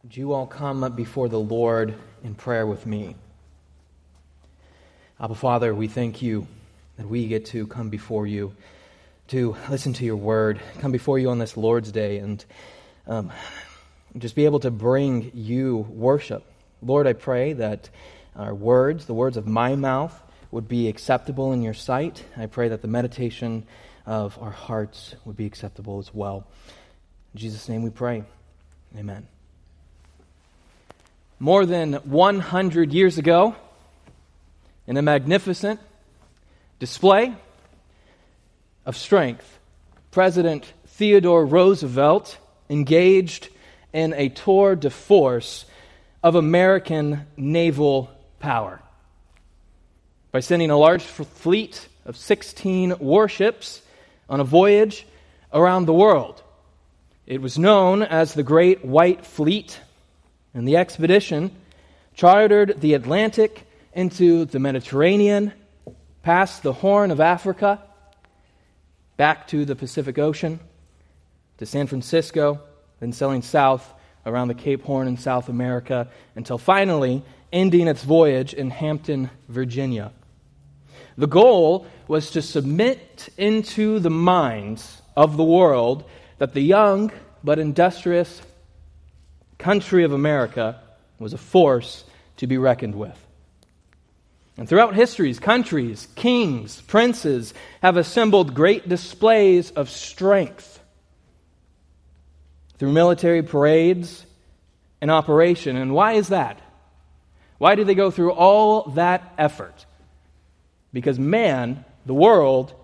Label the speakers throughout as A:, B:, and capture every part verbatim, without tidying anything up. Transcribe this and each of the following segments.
A: Would you all come before the Lord in prayer with me? Abba Father, we thank you that we get to come before you to listen to your word, come before you on this Lord's Day, and um, just be able to bring you worship. Lord, I pray that our words, the words of my mouth, would be acceptable in your sight. I pray that the meditation of our hearts would be acceptable as well. In Jesus' name we pray. Amen. More than one hundred years ago, in a magnificent display of strength, President Theodore Roosevelt engaged in a tour de force of American naval power by sending a large fleet of sixteen warships on a voyage around the world. It was known as the Great White Fleet, and the expedition chartered the Atlantic into the Mediterranean, past the Horn of Africa, back to the Pacific Ocean, to San Francisco, then sailing south around the Cape Horn in South America, until finally ending its voyage in Hampton, Virginia. The goal was to submit into the minds of the world that the young but industrious country of America was a force to be reckoned with. And throughout history's countries, kings, princes have assembled great displays of strength through military parades and operation. And why is that? Why do they go through all that effort? Because man, the world,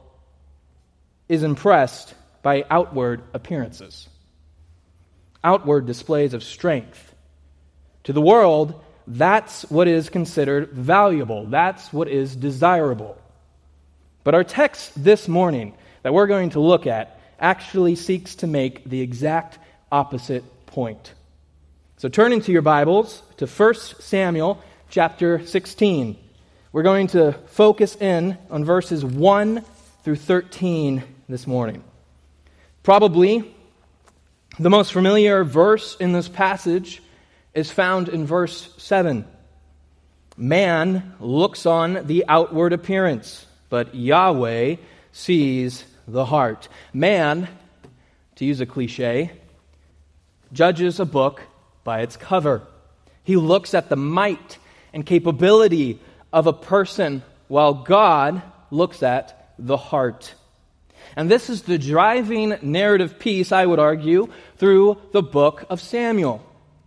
A: is impressed by outward appearances, outward displays of strength. To the world, that's what is considered valuable. That's what is desirable. But our text this morning that we're going to look at actually seeks to make the exact opposite point. So turn into your Bibles to First Samuel chapter sixteen. We're going to focus in on verses one through thirteen this morning. Probably the most familiar verse in this passage is found in verse seven. Man looks on the outward appearance, but Yahweh sees the heart. Man, to use a cliche, judges a book by its cover. He looks at the might and capability of a person, while God looks at the heart. And this is the driving narrative piece, I would argue, through the book of Samuel.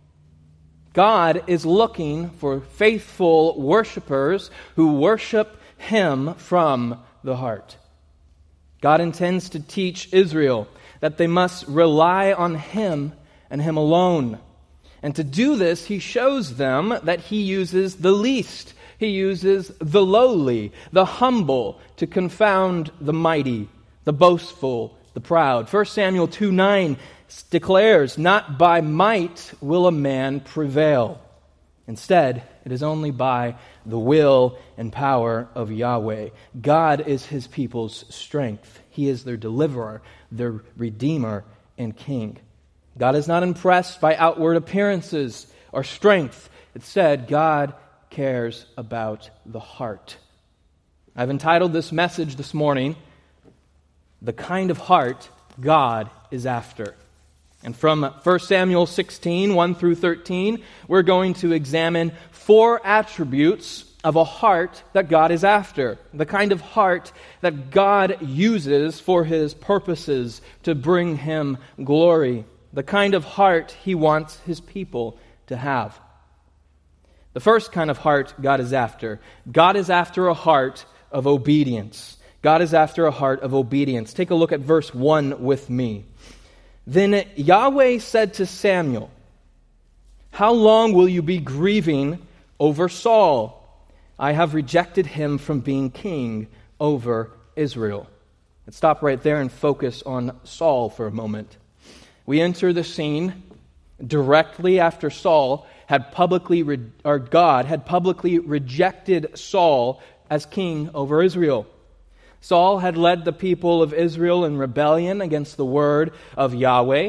A: God is looking for faithful worshipers who worship Him from the heart. God intends to teach Israel that they must rely on Him and Him alone. And to do this, He shows them that He uses the least. He uses the lowly, the humble, to confound the mighty, the boastful, the proud. First Samuel two nine declares, "Not by might will a man prevail. Instead, it is only by the will and power of Yahweh." God is His people's strength. He is their deliverer, their redeemer, and king. God is not impressed by outward appearances or strength. Instead, God cares about the heart. I've entitled this message this morning, "The Kind of Heart God is After." And from First Samuel sixteen, one through thirteen, we're going to examine four attributes of a heart that God is after. The kind of heart that God uses for His purposes to bring Him glory. The kind of heart He wants His people to have. The first kind of heart God is after. God is after a heart of obedience. God is after a heart of obedience. Take a look at verse one with me. Then Yahweh said to Samuel, "How long will you be grieving over Saul? I have rejected him from being king over Israel." Let's stop right there and focus on Saul for a moment. We enter the scene directly after Saul had publicly, re- or God had publicly rejected Saul as king over Israel. Saul had led the people of Israel in rebellion against the word of Yahweh.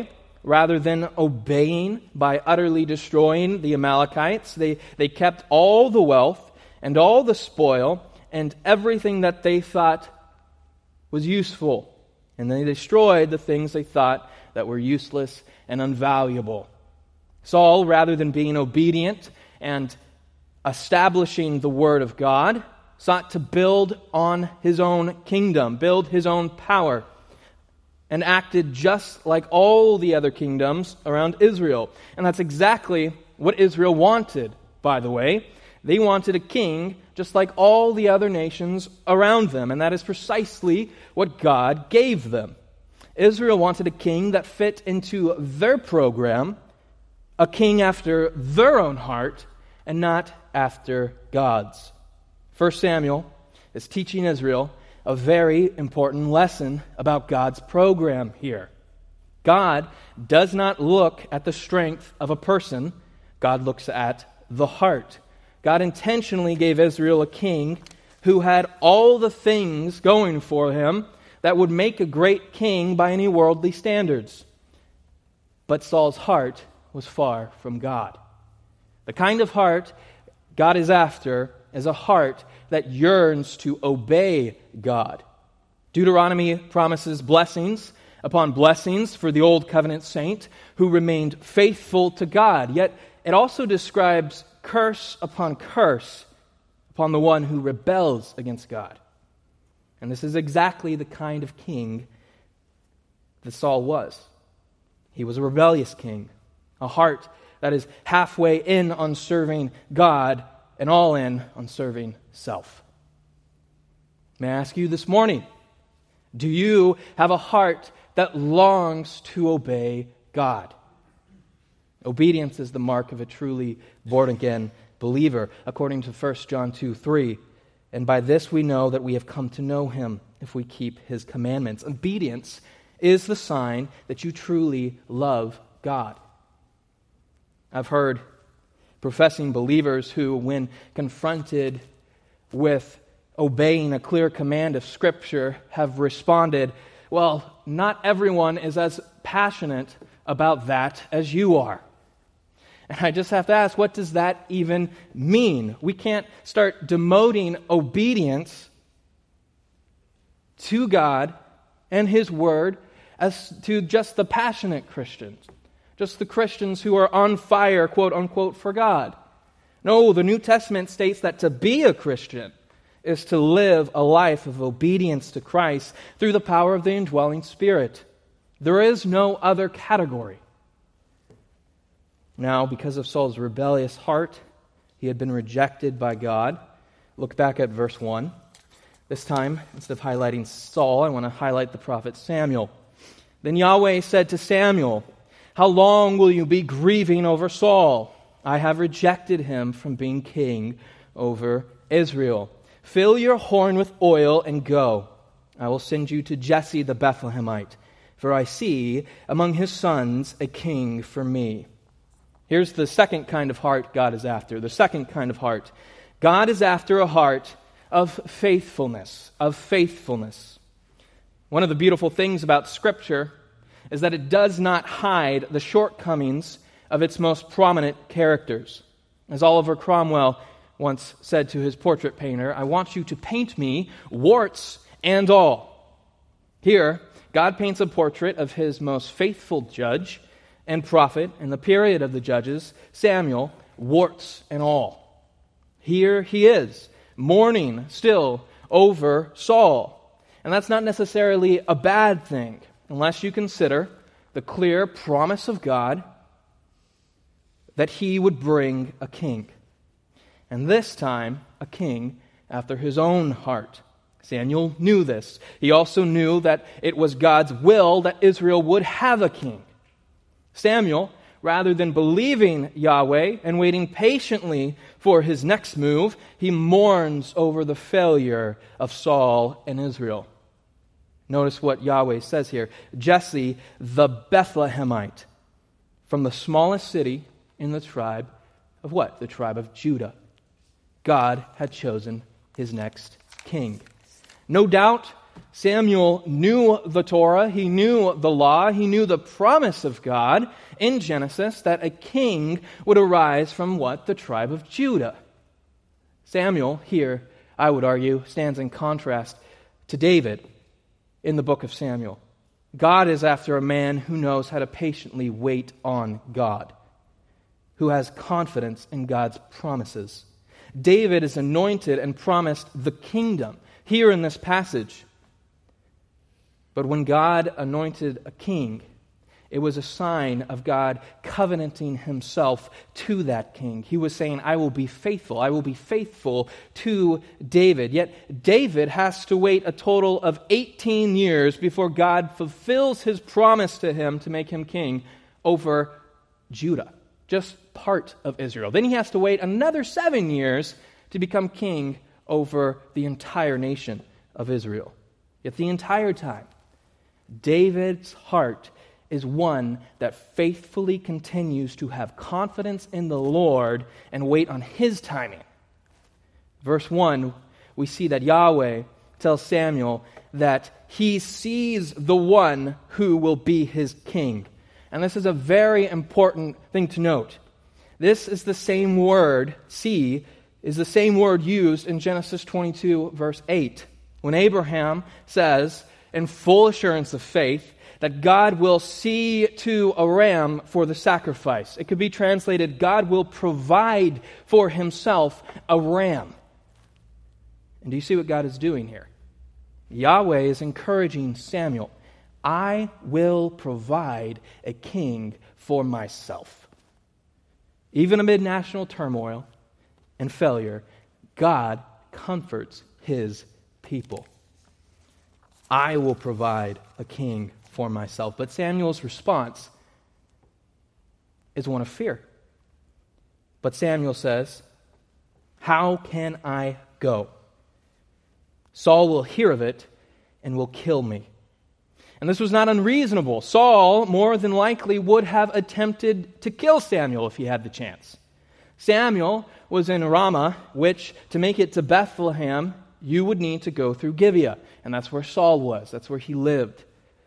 A: rather than obeying by utterly destroying the Amalekites, they, they kept all the wealth and all the spoil and everything that they thought was useful. And they destroyed the things they thought that were useless and unvaluable. Saul, rather than being obedient and establishing the word of God, sought to build on his own kingdom, build his own power, and acted just like all the other kingdoms around Israel. And that's exactly what Israel wanted, by the way. They wanted a king just like all the other nations around them, and that is precisely what God gave them. Israel wanted a king that fit into their program, a king after their own heart, and not after God's. First Samuel is teaching Israel a very important lesson about God's program here. God does not look at the strength of a person. God looks at the heart. God intentionally gave Israel a king who had all the things going for him that would make a great king by any worldly standards. But Saul's heart was far from God. The kind of heart God is after is a heart that yearns to obey God. Deuteronomy promises blessings upon blessings for the Old Covenant saint who remained faithful to God. Yet it also describes curse upon curse upon the one who rebels against God. And this is exactly the kind of king that Saul was. He was a rebellious king, a heart that is halfway in on serving God and all in on serving self. May I ask you this morning, do you have a heart that longs to obey God? Obedience is the mark of a truly born-again believer, according to First John two three. And by this we know that we have come to know him if we keep his commandments. Obedience is the sign that you truly love God. I've heard professing believers who, when confronted with obeying a clear command of Scripture, have responded, well, not everyone is as passionate about that as you are. And I just have to ask, what does that even mean? We can't start demoting obedience to God and His Word as to just the passionate Christians, just the Christians who are on fire, quote unquote, for God. No, the New Testament states that to be a Christian is to live a life of obedience to Christ through the power of the indwelling Spirit. There is no other category. Now, because of Saul's rebellious heart, he had been rejected by God. Look back at verse one. This time, instead of highlighting Saul, I want to highlight the prophet Samuel. Then Yahweh said to Samuel, "How long will you be grieving over Saul? I have rejected him from being king over Israel. Fill your horn with oil and go. I will send you to Jesse the Bethlehemite, for I see among his sons a king for me." Here's the second kind of heart God is after. The second kind of heart. God is after a heart of faithfulness, of faithfulness. One of the beautiful things about Scripture is that it does not hide the shortcomings of its most prominent characters. As Oliver Cromwell once said to his portrait painter, "I want you to paint me warts and all." Here, God paints a portrait of his most faithful judge and prophet in the period of the judges, Samuel, warts and all. Here he is, mourning still over Saul. And that's not necessarily a bad thing, unless you consider the clear promise of God that he would bring a king. And this time, a king after his own heart. Samuel knew this. He also knew that it was God's will that Israel would have a king. Samuel, rather than believing Yahweh and waiting patiently for his next move, he mourns over the failure of Saul and Israel. Notice what Yahweh says here. Jesse the Bethlehemite, from the smallest city in the tribe of what? The tribe of Judah. God had chosen his next king. No doubt Samuel knew the Torah, he knew the law, he knew the promise of God in Genesis that a king would arise from what? The tribe of Judah. Samuel here, I would argue, stands in contrast to David in the book of Samuel. God is after a man who knows how to patiently wait on God, who has confidence in God's promises. David is anointed and promised the kingdom here in this passage. But when God anointed a king, it was a sign of God covenanting himself to that king. He was saying, I will be faithful. I will be faithful to David. Yet David has to wait a total of eighteen years before God fulfills his promise to him to make him king over Judah, just part of Israel. Then he has to wait another seven years to become king over the entire nation of Israel. Yet the entire time, David's heart is one that faithfully continues to have confidence in the Lord and wait on his timing. Verse one, we see that Yahweh tells Samuel that he sees the one who will be his king. And this is a very important thing to note. This is the same word, see, is the same word used in Genesis twenty-two, verse eight, when Abraham says, in full assurance of faith, that God will see to a ram for the sacrifice. It could be translated, God will provide for himself a ram. And do you see what God is doing here? Yahweh is encouraging Samuel, I will provide a king for myself. Even amid national turmoil and failure, God comforts his people. I will provide a king for myself. But Samuel's response is one of fear. But Samuel says, how can I go? Saul will hear of it and will kill me. And this was not unreasonable. Saul, more than likely, would have attempted to kill Samuel if he had the chance. Samuel was in Ramah, which, to make it to Bethlehem, you would need to go through Gibeah. And that's where Saul was. That's where he lived.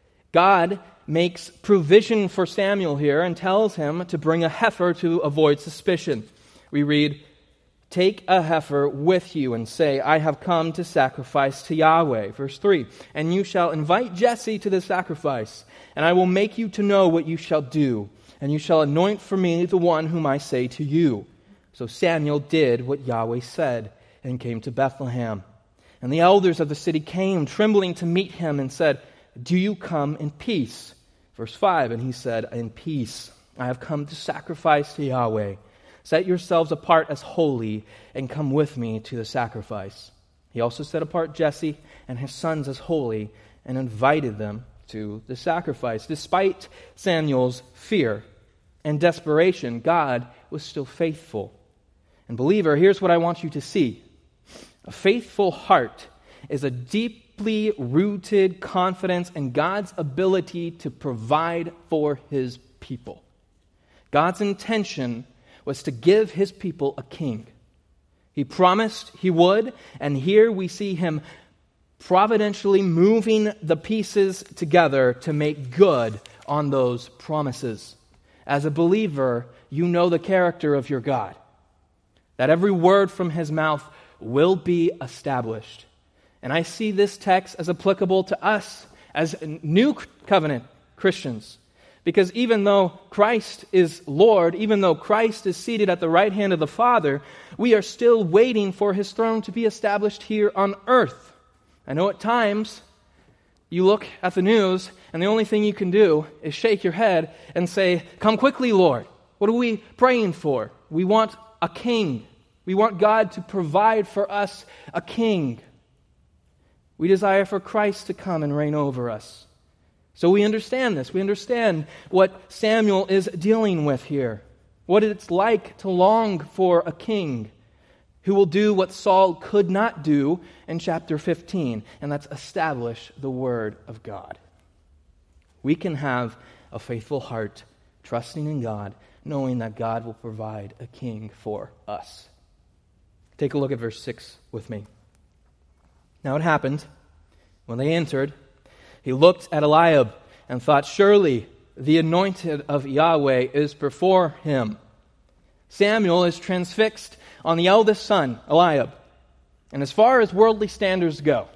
A: God makes provision for Samuel here and tells him to bring a heifer to avoid suspicion. We read, take a heifer with you and say, I have come to sacrifice to Yahweh. Verse three, and you shall invite Jesse to the sacrifice, and I will make you to know what you shall do, and you shall anoint for me the one whom I say to you. So Samuel did what Yahweh said and came to Bethlehem. And the elders of the city came, trembling to meet him, and said, do you come in peace? Verse five, and he said, in peace. I have come to sacrifice to Yahweh. Set yourselves apart as holy, and come with me to the sacrifice. He also set apart Jesse and his sons as holy, and invited them to the sacrifice. Despite Samuel's fear and desperation, God was still faithful. And believer, here's what I want you to see. A faithful heart is a deeply rooted confidence in God's ability to provide for his people. God's intention was to give his people a king. He promised he would, and here we see him providentially moving the pieces together to make good on those promises. As a believer, you know the character of your God, that every word from his mouth will be established. And I see this text as applicable to us as new covenant Christians. Because even though Christ is Lord, even though Christ is seated at the right hand of the Father, we are still waiting for his throne to be established here on earth. I know at times you look at the news and the only thing you can do is shake your head and say, come quickly, Lord. What are we praying for? We want a king. We want God to provide for us a king. We desire for Christ to come and reign over us. So we understand this. We understand what Samuel is dealing with here. What it's like to long for a king who will do what Saul could not do in chapter fifteen, and that's establish the word of God. We can have a faithful heart, trusting in God, knowing that God will provide a king for us. Take a look at verse six with me. Now it happened, When they entered, he looked at Eliab and thought, surely the anointed of Yahweh is before him. Samuel is transfixed on the eldest son, Eliab. And as far as worldly standards go,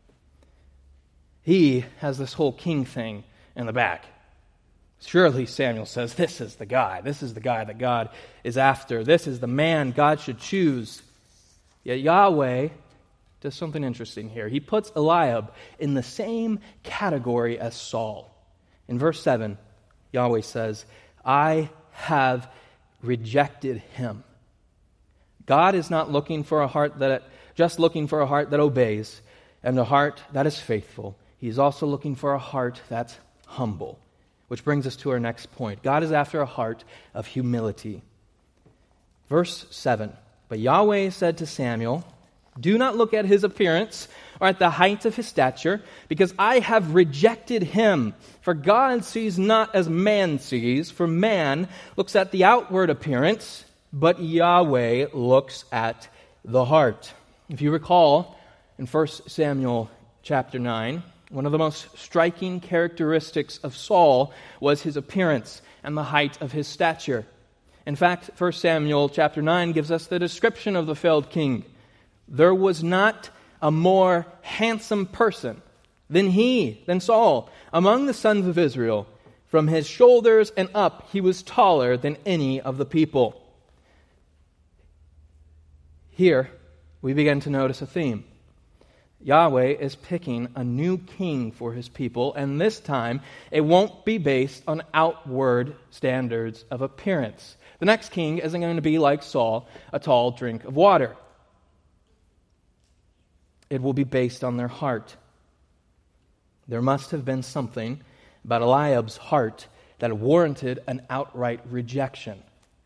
A: he has this whole king thing in the back. Surely, Samuel says, this is the guy. This is the guy that God is after. This is the man God should choose. Yet Yahweh does something interesting here. He puts Eliab in the same category as Saul. In verse seven, Yahweh says, I have rejected him. God is not looking for a heart that, just looking for a heart that obeys and a heart that is faithful. He's also looking for a heart that's humble. Which brings us to our next point. God is after a heart of humility. Verse seven, but Yahweh said to Samuel, do not look at his appearance or at the height of his stature, because I have rejected him. For God sees not as man sees, for man looks at the outward appearance, but Yahweh looks at the heart. If you recall, in First Samuel chapter nine, one of the most striking characteristics of Saul was his appearance and the height of his stature. In fact, First Samuel chapter nine gives us the description of the failed king. There was not a more handsome person than he, than Saul, among the sons of Israel. From his shoulders and up, he was taller than any of the people. Here, we begin to notice a theme. Yahweh is picking a new king for his people, and this time it won't be based on outward standards of appearance. The next king isn't going to be like Saul, a tall drink of water. It will be based on their heart. There must have been something about Eliab's heart that warranted an outright rejection.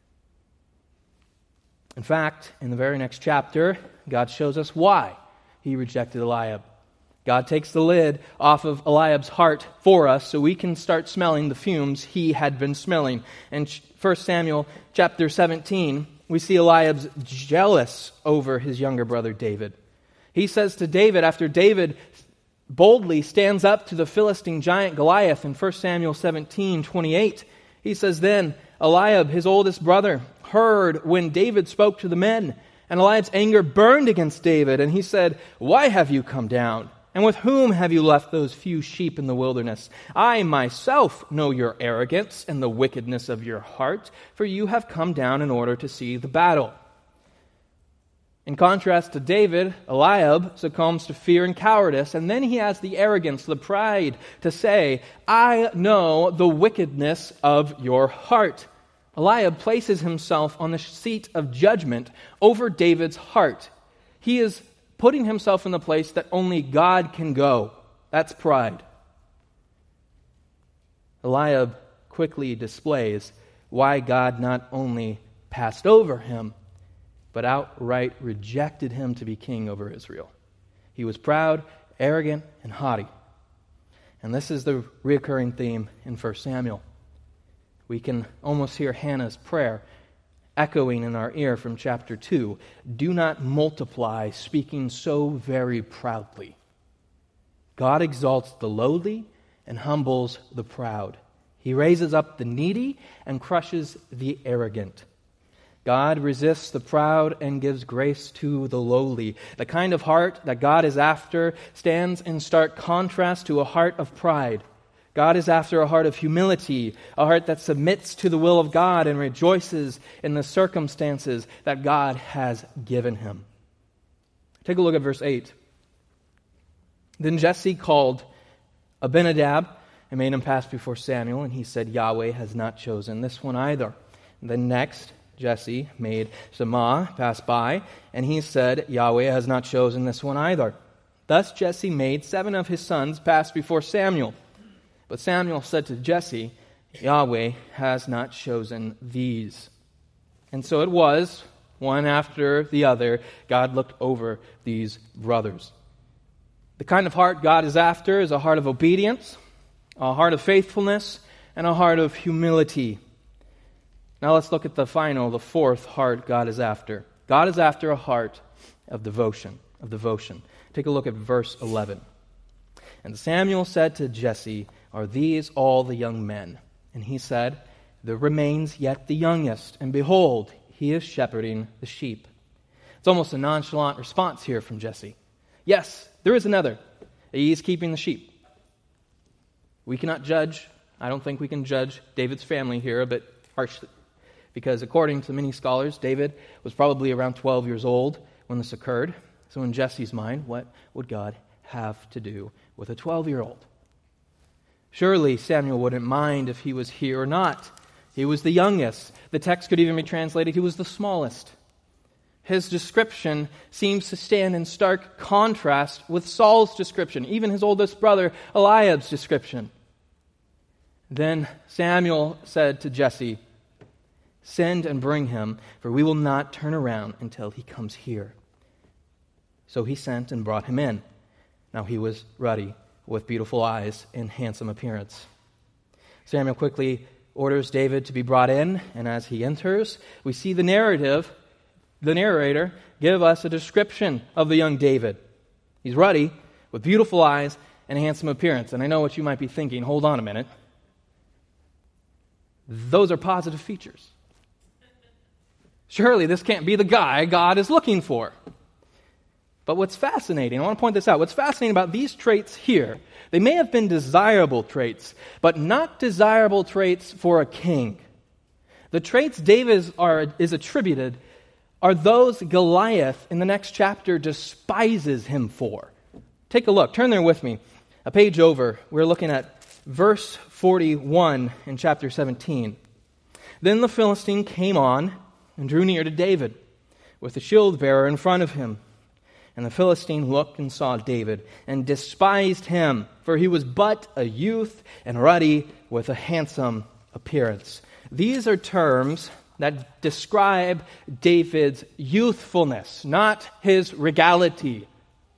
A: In fact, in the very next chapter, God shows us why he rejected Eliab. God takes the lid off of Eliab's heart for us so we can start smelling the fumes he had been smelling. In First Samuel chapter seventeen, we see Eliab's jealous over his younger brother David. He says to David, after David boldly stands up to the Philistine giant Goliath in First Samuel seventeen twenty-eight, he says, then Eliab, his oldest brother, heard when David spoke to the men, and Eliab's anger burned against David, and he said, why have you come down? And with whom have you left those few sheep in the wilderness? I myself know your arrogance and the wickedness of your heart, for you have come down in order to see the battle. In contrast to David, Eliab succumbs to fear and cowardice, and then he has the arrogance, the pride to say, I know the wickedness of your heart. Eliab places himself on the seat of judgment over David's heart. He is putting himself in the place that only God can go. That's pride. Eliab quickly displays why God not only passed over him, but outright rejected him to be king over Israel. He was proud, arrogant, and haughty. And this is the recurring theme in First Samuel. We can almost hear Hannah's prayer echoing in our ear from chapter two. Do not multiply speaking so very proudly. God exalts the lowly and humbles the proud. He raises up the needy and crushes the arrogant. God resists the proud and gives grace to the lowly. The kind of heart that God is after stands in stark contrast to a heart of pride. God is after a heart of humility, a heart that submits to the will of God and rejoices in the circumstances that God has given him. Take a look at verse eight. Then Jesse called Abinadab and made him pass before Samuel, and he said, Yahweh has not chosen this one either. And then next, Jesse made Shammah pass by, and he said, Yahweh has not chosen this one either. Thus Jesse made seven of his sons pass before Samuel. But Samuel said to Jesse, Yahweh has not chosen these. And so it was, one after the other, God looked over these brothers. The kind of heart God is after is a heart of obedience, a heart of faithfulness, and a heart of humility. Now let's look at the final, the fourth heart God is after. God is after a heart of devotion, of devotion. Take a look at verse eleven. And Samuel said to Jesse, "Are these all the young men?" And he said, "There remains yet the youngest, and behold, he is shepherding the sheep." It's almost a nonchalant response here from Jesse. Yes, there is another. He is keeping the sheep. We cannot judge, I don't think we can judge David's family here a bit harshly, because according to many scholars, David was probably around twelve years old when this occurred. So in Jesse's mind, what would God have to do with a twelve-year-old? Surely Samuel wouldn't mind if he was here or not. He was the youngest. The text could even be translated, he was the smallest. His description seems to stand in stark contrast with Saul's description, even his oldest brother Eliab's description. Then Samuel said to Jesse, "Send and bring him, for we will not turn around until he comes here." So he sent and brought him in. Now he was ruddy, with beautiful eyes and handsome appearance. Samuel quickly orders David to be brought in, and as he enters, we see the narrative, the narrator, give us a description of the young David. He's ruddy, with beautiful eyes and a handsome appearance. And I know what you might be thinking. Hold on a minute. Those are positive features. Surely this can't be the guy God is looking for. But what's fascinating, I want to point this out, what's fascinating about these traits here, they may have been desirable traits, but not desirable traits for a king. The traits David is, are, is attributed are those Goliath in the next chapter despises him for. Take a look. Turn there with me. A page over. We're looking at verse forty-one in chapter seventeen. Then the Philistine came on and drew near to David with the shield bearer in front of him. And the Philistine looked and saw David and despised him, for he was but a youth and ruddy with a handsome appearance. These are terms that describe David's youthfulness, not his regality.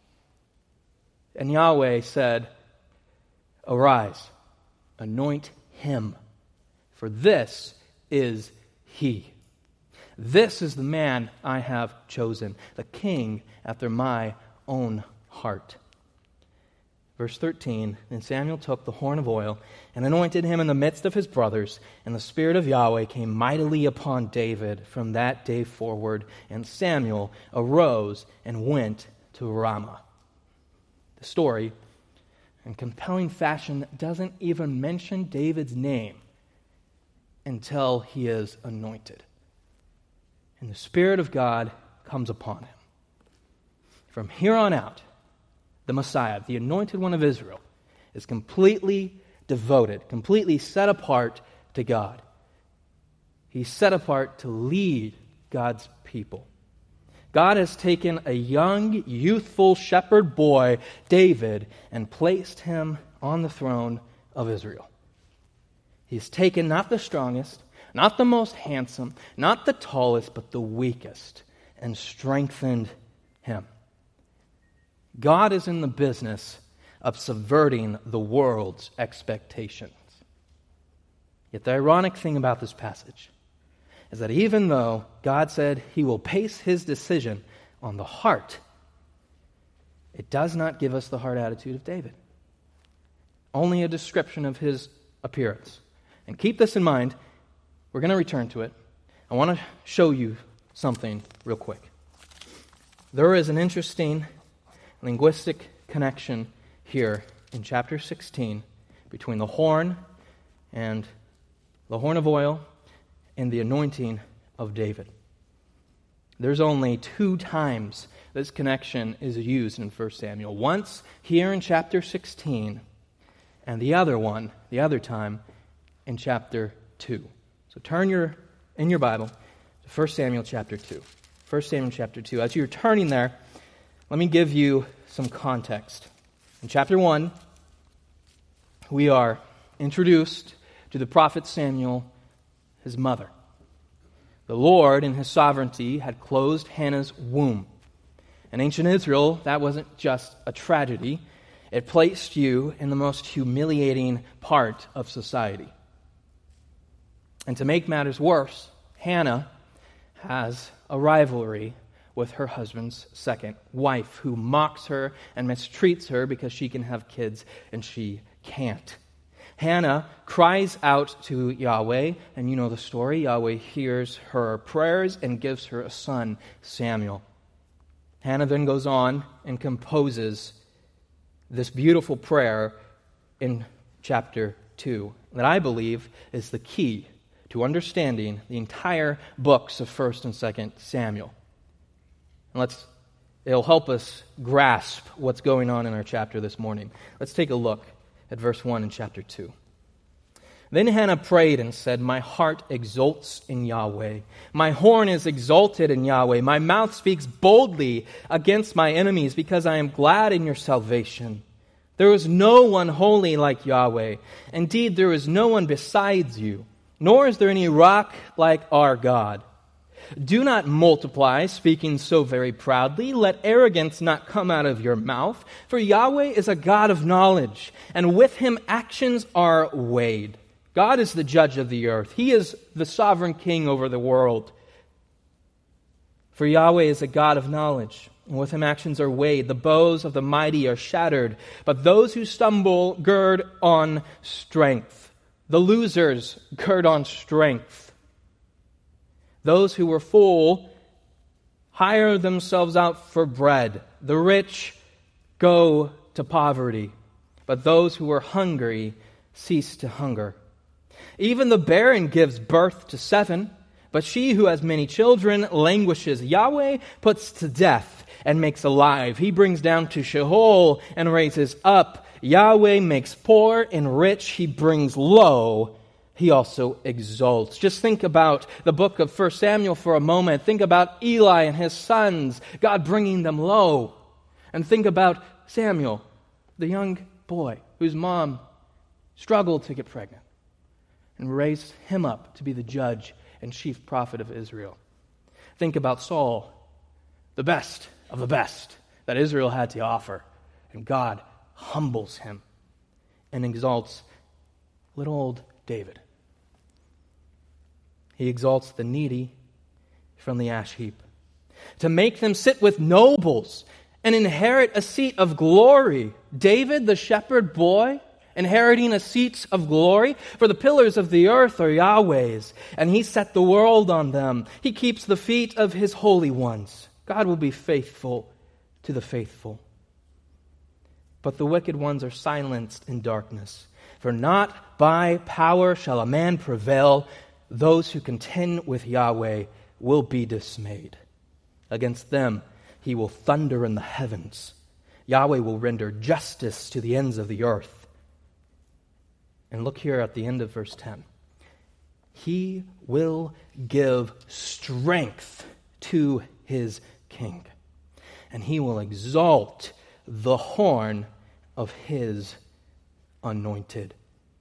A: And Yahweh said, "Arise, anoint him, for this is he. This is the man I have chosen, the king after my own heart." Verse thirteen, Then Samuel took the horn of oil and anointed him in the midst of his brothers, and the Spirit of Yahweh came mightily upon David from that day forward, and Samuel arose and went to Ramah. The story, in compelling fashion, doesn't even mention David's name until he is anointed. And the Spirit of God comes upon him. From here on out, the Messiah, the anointed one of Israel, is completely devoted, completely set apart to God. He's set apart to lead God's people. God has taken a young, youthful shepherd boy, David, and placed him on the throne of Israel. He's taken not the strongest, not the most handsome, not the tallest, but the weakest, and strengthened him. God is in the business of subverting the world's expectations. Yet the ironic thing about this passage is that even though God said he will base his decision on the heart, it does not give us the heart attitude of David. Only a description of his appearance. And keep this in mind. We're going to return to it. I want to show you something real quick. There is an interesting linguistic connection here in chapter sixteen between the horn and the horn of oil and the anointing of David. There's only two times this connection is used in First Samuel. Once here in chapter sixteen, and the other one, the other time, in chapter two. So turn your in your Bible to First Samuel chapter two. First Samuel chapter two. As you're turning there, let me give you some context. In chapter one, we are introduced to the prophet Samuel, his mother. The Lord, in his sovereignty, had closed Hannah's womb. In ancient Israel, that wasn't just a tragedy. It placed you in the most humiliating part of society. And to make matters worse, Hannah has a rivalry with her husband's second wife, who mocks her and mistreats her because she can have kids and she can't. Hannah cries out to Yahweh, and you know the story. Yahweh hears her prayers and gives her a son, Samuel. Hannah then goes on and composes this beautiful prayer in chapter two that I believe is the key to understanding the entire books of First and Second Samuel. And let's it'll help us grasp what's going on in our chapter this morning. Let's take a look at verse one in chapter two. Then Hannah prayed and said, "My heart exults in Yahweh. My horn is exalted in Yahweh. My mouth speaks boldly against my enemies because I am glad in your salvation. There is no one holy like Yahweh. Indeed, there is no one besides you, nor is there any rock like our God. Do not multiply, speaking so very proudly. Let arrogance not come out of your mouth. For Yahweh is a God of knowledge, and with him actions are weighed. God is the judge of the earth. He is the sovereign king over the world. For Yahweh is a God of knowledge, and with him actions are weighed. The bows of the mighty are shattered, but those who stumble gird on strength. The losers gird on strength. Those who were full hire themselves out for bread. The rich go to poverty, but those who are hungry cease to hunger. Even the barren gives birth to seven, but she who has many children languishes. Yahweh puts to death and makes alive. He brings down to Sheol and raises up. Yahweh makes poor and rich. He brings low. He also exalts. Just think about the book of First Samuel for a moment. Think about Eli and his sons, God bringing them low. And think about Samuel, the young boy whose mom struggled to get pregnant and raised him up to be the judge and chief prophet of Israel. Think about Saul, the best of the best that Israel had to offer. And God humbles him and exalts little old David. He exalts the needy from the ash heap, to make them sit with nobles and inherit a seat of glory. David, the shepherd boy, inheriting a seat of glory. For the pillars of the earth are Yahweh's, and he set the world on them. He keeps the feet of his holy ones. God will be faithful to the faithful. But the wicked ones are silenced in darkness. For not by power shall a man prevail. Those who contend with Yahweh will be dismayed. Against them he will thunder in the heavens. Yahweh will render justice to the ends of the earth. And look here at the end of verse ten. He will give strength to his king, and he will exalt the horn of his anointed.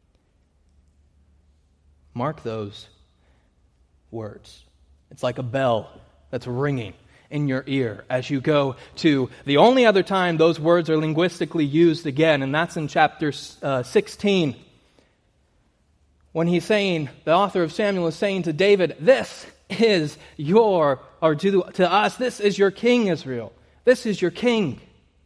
A: Mark those words. It's like a bell that's ringing in your ear as you go to the only other time those words are linguistically used again, and that's in chapter uh, sixteen. When he's saying, the author of Samuel is saying to David, this is your, or to, to us, this is your king, Israel. This is your king.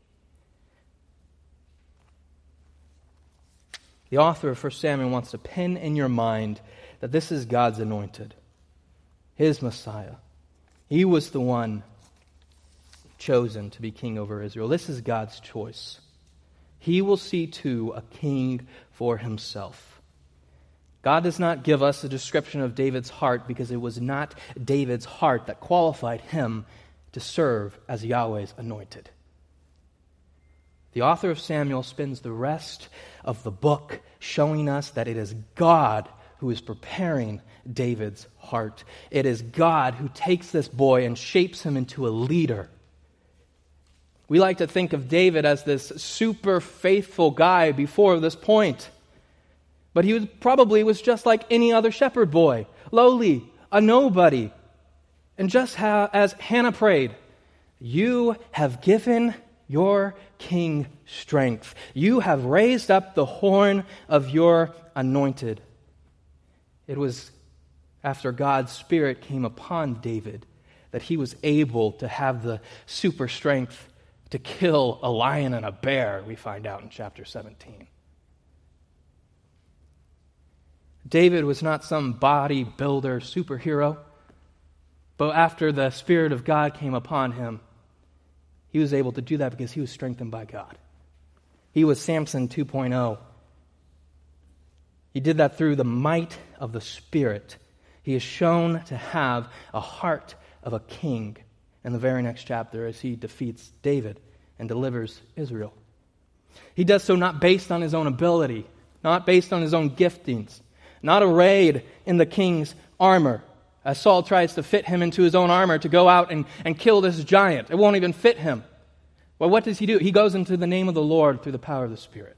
A: The author of First Samuel wants to pin in your mind that this is God's anointed, his Messiah. He was the one chosen to be king over Israel. This is God's choice. He will see to a king for himself. God does not give us a description of David's heart because it was not David's heart that qualified him to serve as Yahweh's anointed. The author of Samuel spends the rest of the book showing us that it is God who is preparing David's heart. It is God who takes this boy and shapes him into a leader. We like to think of David as this super faithful guy before this point. But he was, probably was just like any other shepherd boy, lowly, a nobody. And just how, as Hannah prayed, you have given your king strength. You have raised up the horn of your anointed. It was after God's Spirit came upon David that he was able to have the super strength to kill a lion and a bear, we find out in chapter seventeen. David was not some bodybuilder superhero, but after the Spirit of God came upon him, he was able to do that because he was strengthened by God. He was Samson two point oh. He did that through the might of the Spirit. He is shown to have a heart of a king in the very next chapter as he defeats David and delivers Israel. He does so not based on his own ability, not based on his own giftings, not arrayed in the king's armor, as Saul tries to fit him into his own armor to go out and, and kill this giant. It won't even fit him. Well, what does he do? He goes into the name of the Lord through the power of the Spirit,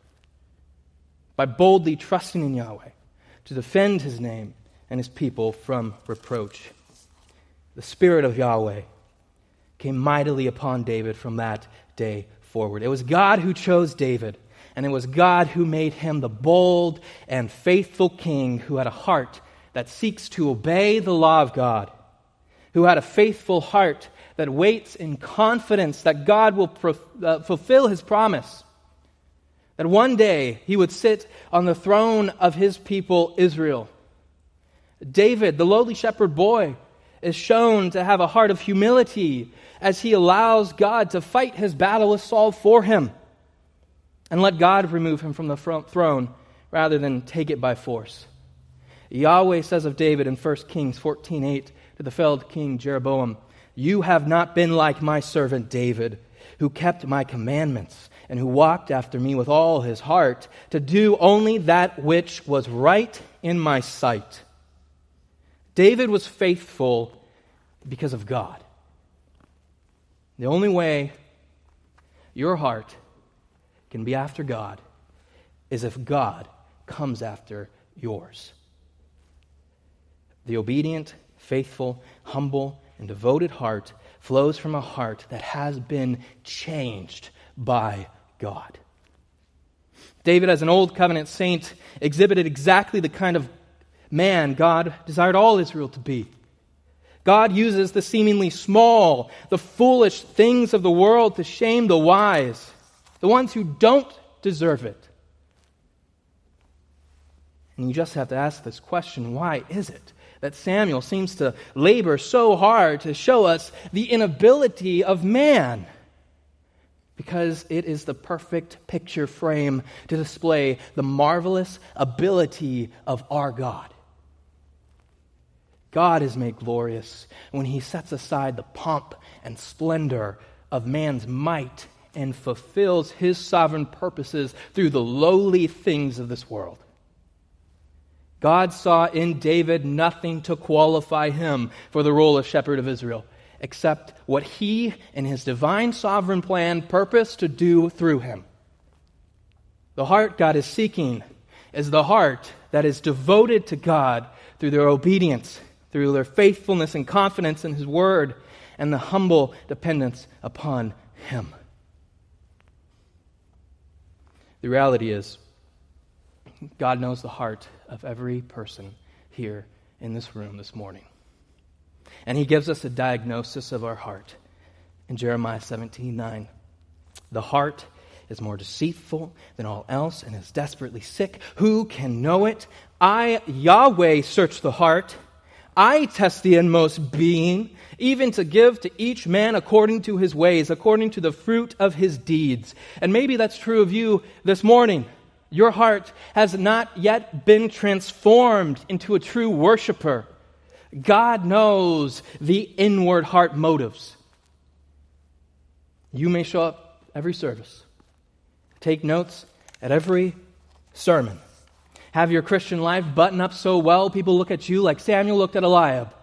A: by boldly trusting in Yahweh to defend his name and his people from reproach. The Spirit of Yahweh came mightily upon David from that day forward. It was God who chose David, and it was God who made him the bold and faithful king who had a heart that seeks to obey the law of God, who had a faithful heart that waits in confidence that God will pro- uh, fulfill his promise, that one day he would sit on the throne of his people Israel. David, the lowly shepherd boy, is shown to have a heart of humility as he allows God to fight his battle with Saul for him and let God remove him from the throne rather than take it by force. Yahweh says of David in First Kings fourteen eight to the felled king Jeroboam, "You have not been like my servant David, who kept my commandments and who walked after me with all his heart to do only that which was right in my sight." David was faithful because of God. The only way your heart can be after God is if God comes after yours. The obedient, faithful, humble, and devoted heart flows from a heart that has been changed by God. David, as an old covenant saint, exhibited exactly the kind of man God desired all Israel to be. God uses the seemingly small, the foolish things of the world to shame the wise, the ones who don't deserve it. And you just have to ask this question, why is it that Samuel seems to labor so hard to show us the inability of man? Because it is the perfect picture frame to display the marvelous ability of our God. God is made glorious when he sets aside the pomp and splendor of man's might and fulfills his sovereign purposes through the lowly things of this world. God saw in David nothing to qualify him for the role of shepherd of Israel, except what he, in his divine sovereign plan, purposed to do through him. The heart God is seeking is the heart that is devoted to God through their obedience, through their faithfulness and confidence in his word, and the humble dependence upon him. The reality is, God knows the heart of every person here in this room this morning. And he gives us a diagnosis of our heart in Jeremiah seventeen nine. The heart is more deceitful than all else and is desperately sick. Who can know it? I, Yahweh, search the heart. I test the inmost being, even to give to each man according to his ways, according to the fruit of his deeds. And maybe that's true of you this morning. Your heart has not yet been transformed into a true worshiper. God knows the inward heart motives. You may show up every service, take notes at every sermon, have your Christian life button up so well people look at you like Samuel looked at Eliab.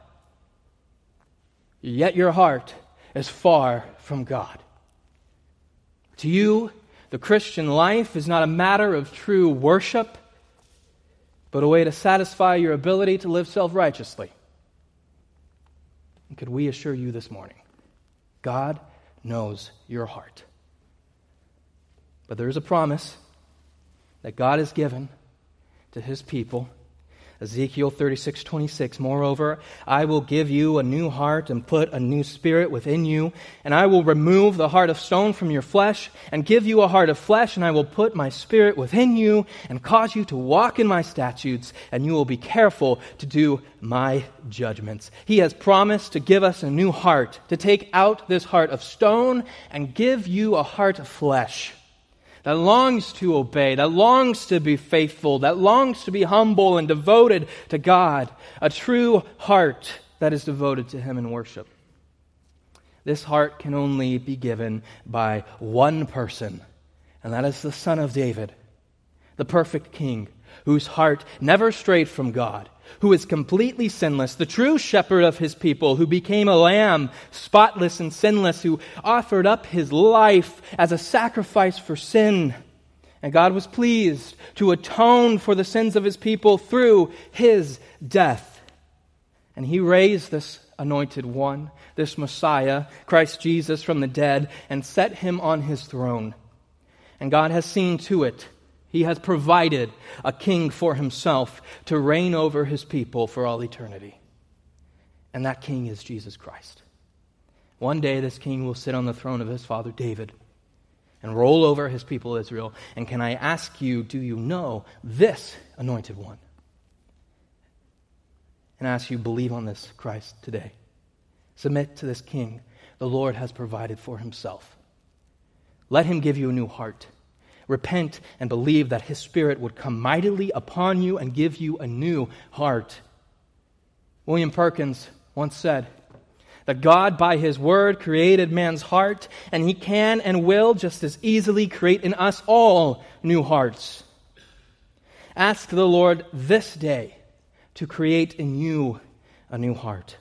A: Yet your heart is far from God. To you, the Christian life is not a matter of true worship, but a way to satisfy your ability to live self-righteously. And could we assure you this morning, God knows your heart. But there is a promise that God has given to his people, Ezekiel thirty-six twenty-six, moreover, I will give you a new heart and put a new spirit within you, and I will remove the heart of stone from your flesh and give you a heart of flesh, and I will put my spirit within you and cause you to walk in my statutes, and you will be careful to do my judgments. He has promised to give us a new heart, to take out this heart of stone and give you a heart of flesh that longs to obey, that longs to be faithful, that longs to be humble and devoted to God, a true heart that is devoted to Him in worship. This heart can only be given by one person, and that is the Son of David, the perfect King, whose heart never strayed from God, who is completely sinless, the true shepherd of His people, who became a lamb, spotless and sinless, who offered up His life as a sacrifice for sin. And God was pleased to atone for the sins of His people through His death. And He raised this anointed one, this Messiah, Christ Jesus, from the dead, and set Him on His throne. And God has seen to it. He has provided a king for Himself to reign over His people for all eternity. And that king is Jesus Christ. One day this king will sit on the throne of his father David and roll over His people Israel. And can I ask you, do you know this anointed one? And I ask you, believe on this Christ today. Submit to this king the Lord has provided for Himself. Let Him give you a new heart. Repent and believe that His Spirit would come mightily upon you and give you a new heart. William Perkins once said that God, by His Word, created man's heart, and He can and will just as easily create in us all new hearts. Ask the Lord this day to create in you a new heart.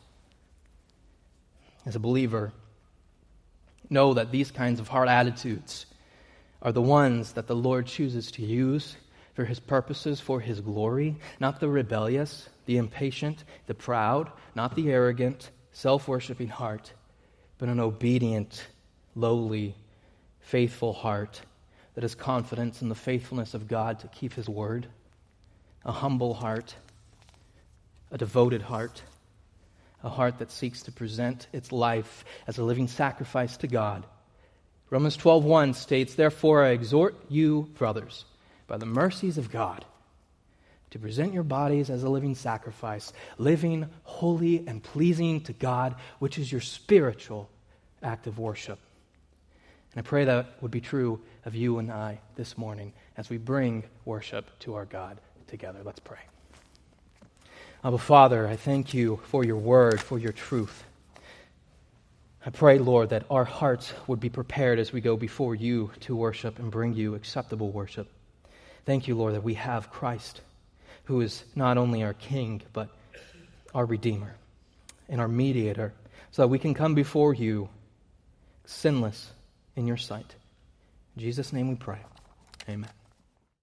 A: As a believer, know that these kinds of heart attitudes are the ones that the Lord chooses to use for His purposes, for His glory, not the rebellious, the impatient, the proud, not the arrogant, self-worshiping heart, but an obedient, lowly, faithful heart that has confidence in the faithfulness of God to keep His word, a humble heart, a devoted heart, a heart that seeks to present its life as a living sacrifice to God. Romans twelve one states, therefore I exhort you, brothers, by the mercies of God, to present your bodies as a living sacrifice, living, holy, and pleasing to God, which is your spiritual act of worship. And I pray that would be true of you and I this morning as we bring worship to our God together. Let's pray. Abba Father, I thank you for your word, for your truth. I pray, Lord, that our hearts would be prepared as we go before you to worship and bring you acceptable worship. Thank you, Lord, that we have Christ, who is not only our King, but our Redeemer and our Mediator, so that we can come before you sinless in your sight. In Jesus' name we pray. Amen.